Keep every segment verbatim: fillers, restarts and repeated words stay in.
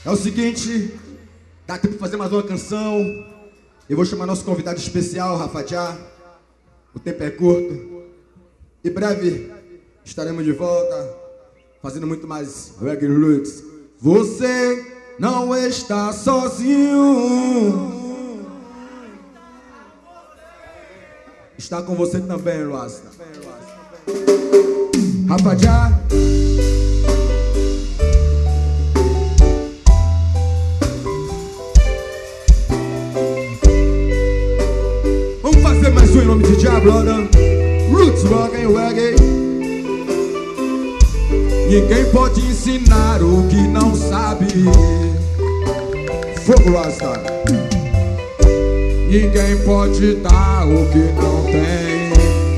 É o seguinte, dá tempo de fazer mais uma canção. Eu vou chamar nosso convidado especial, Rafa Já. O tempo é curto. Em breve estaremos de volta, fazendo muito mais reggae roots. Você não está sozinho. Está com você também, Rasta. Rafa Já. Vamos fazer mais um em nome de Já, brother. Roots, rock and reggae. Ninguém pode ensinar o que não sabe. Fogo, Rasta. Ninguém pode dar o que não tem.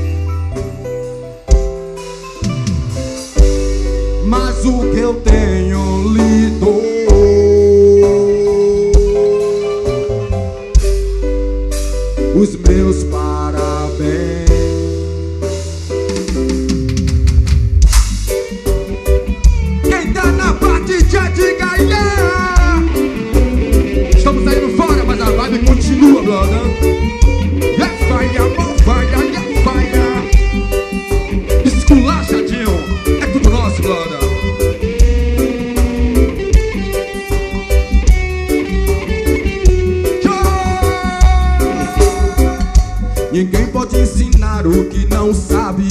Mas o que eu tenho lhe dou. Os meus parabéns. Quem tá na parte já diga yeah. Estamos saindo fora, mas a vibe continua, brother. Yeah, fire, amor, fire, yeah, fire. Esculachadinho, é tudo nosso, brother. Ninguém pode ensinar o que não sabe.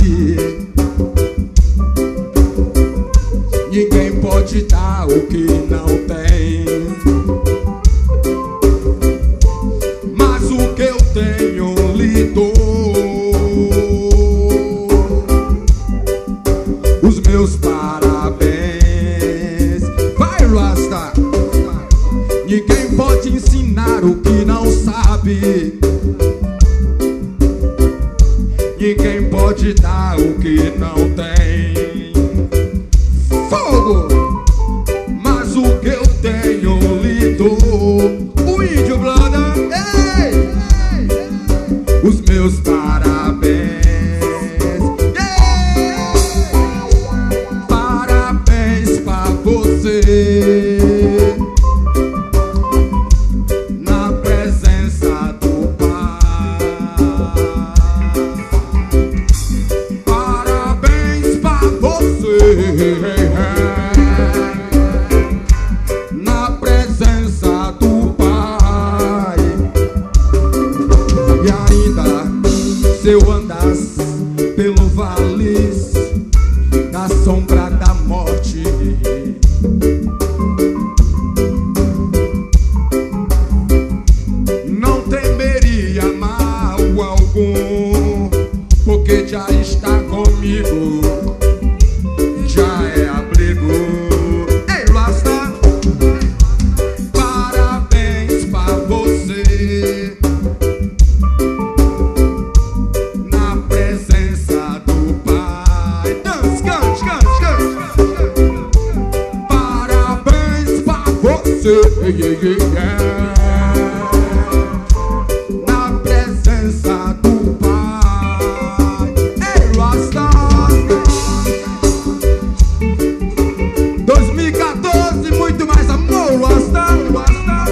Ninguém pode dar o que não tem. Mas o que eu tenho lhe dou. Os meus parabéns. Vai, Rasta. Ninguém pode ensinar o que não sabe. Ninguém pode dar o que não tem. Fogo! Mas o que eu tenho lhe dou. O índio, brother. Ei! Os meus parabéns. Yeah! Parabéns pra você. Na presença do na presença do Pai. E ainda se eu andasse pelo vale da sombra da morte, não temeria mal algum, porque já está comigo. Já é abrigo. Ei, Rasta, parabéns pra você. Na presença do Pai. Dance, cante, cante, cante. Parabéns pra você. Yeah, yeah, yeah. Na presença do Pai. Ei, Rasta. dois mil e quatorze, muito mais amor, Rasta, Rasta.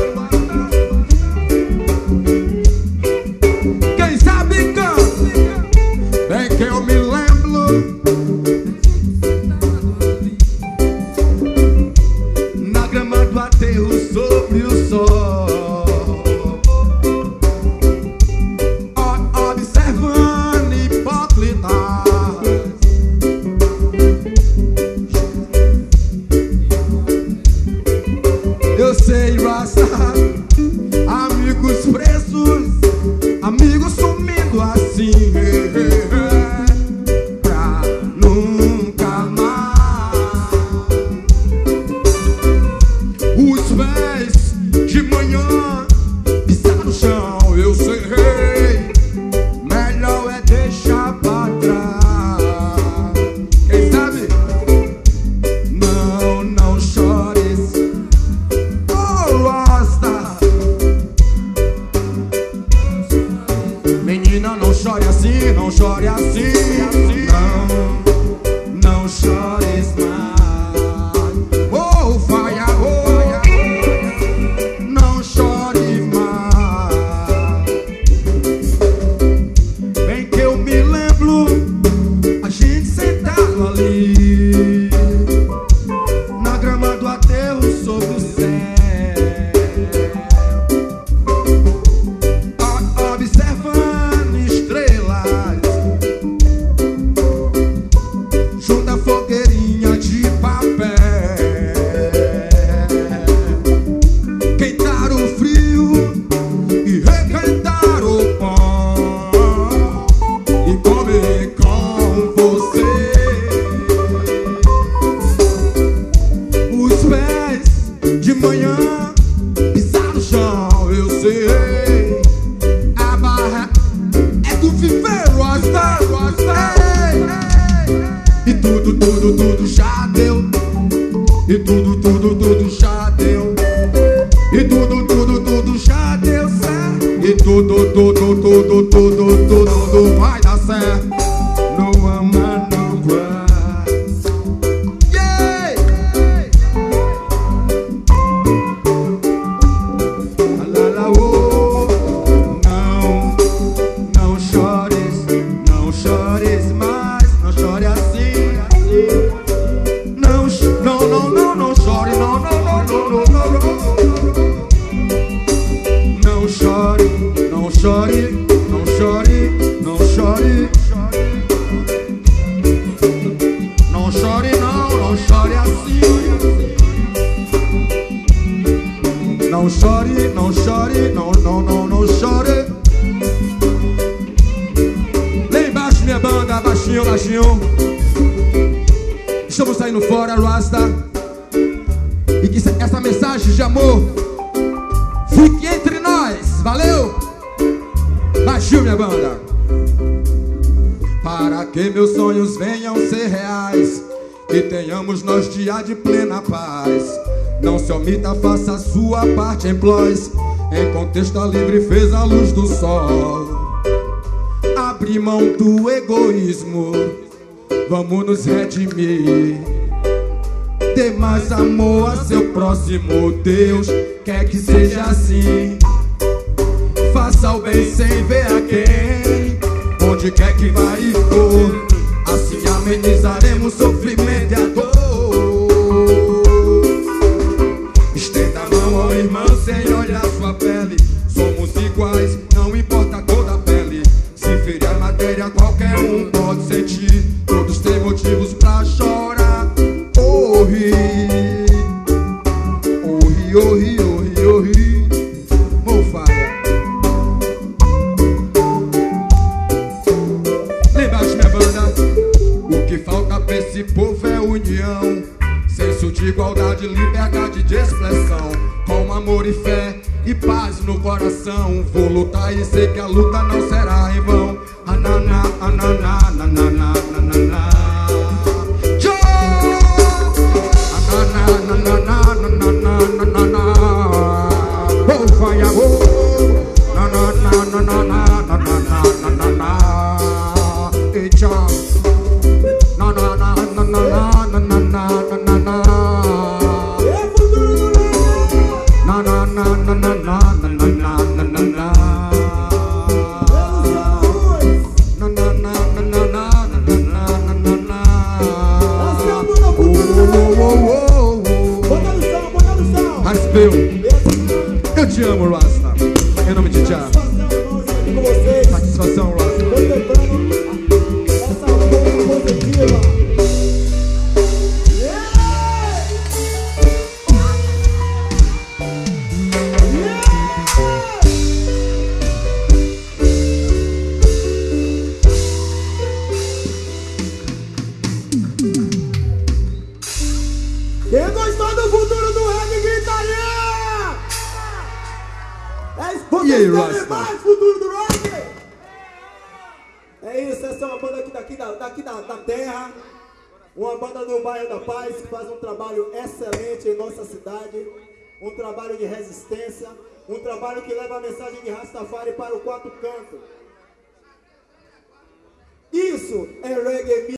Quem sabe canta. Bem que eu me lembro na grama do aterro sobre o sol, observando hipócritas. Eu sei, Rasta, amigos presos, amigos sumindo assim, pra nunca mais. Os pés de manhã manhã, pisar no chão, eu sei. A barra é do viver, Rasta, Rasta. E tudo, tudo, tudo já deu. E tudo, tudo, tudo já deu. E tudo, tudo, tudo já deu certo. E tudo, tudo, tudo, tudo, tudo, tudo vai dar certo. No ama, no cry. Yeah! La, la, oh. Não, não chores, não chores mais. Não chore assim, assim. Não, não, não, não, não chore, não, não, não, não, não, não, não. Não chore, não chore, não chore, não chore. Não chore não, não chore assim. Não chore, não chore, não, não, não, não chore. Lá embaixo minha banda, baixinho, baixinho. Estamos saindo fora, Rasta. E que essa mensagem de amor fique entre nós, valeu? Baixinho minha banda. Para que meus sonhos venham ser reais, que tenhamos nós dia de plena paz. Não se omita, faça a sua parte em prós. Enquanto está livre fez a luz do sol. Abri mão do egoísmo, vamos nos redimir. Dê mais amor a seu próximo, Deus quer que seja assim. Faça o bem sem ver a quem, onde quer que vai e for. Assim amenizaremos o sofrimento e a dor. Estenda a mão ao irmão sem olhar sua pele. Somos iguais, não importa a cor da pele. Se ferir a matéria qualquer um pode sentir. Todos têm motivos pra chorar ou rir. Ou rir, ou rir, ou rir, ou rir. Mofada. O que falta pra esse povo é união, senso de igualdade, liberdade de expressão, com amor e fé e paz no coração. Vou lutar e sei que a luta não será em vão. Ananá, ananá, ananá, ananá. Joe! Ananá, ananá, ananá, ananá. Oh, vai amor. Ananá, ananá, ananá, ananá. Hey, John. Na na na na na na na na na na na. Na na na na na na na na na na na. Na na na na na na na na na na. Oh oh oh oh. Raspeu. Eu te amo, Rasta. Em nome de Jah. Satisfação, Rasta. Quem gostou do futuro do reggae, grita aí! É isso, E aí, mais Rasta? futuro do reggae! É isso, essa é uma banda aqui daqui, da, daqui da, da terra. Uma banda do bairro da Paz que faz um trabalho excelente em nossa cidade. Um trabalho de resistência. Um trabalho que leva a mensagem de Rastafari para o quatro cantos. Isso é reggae.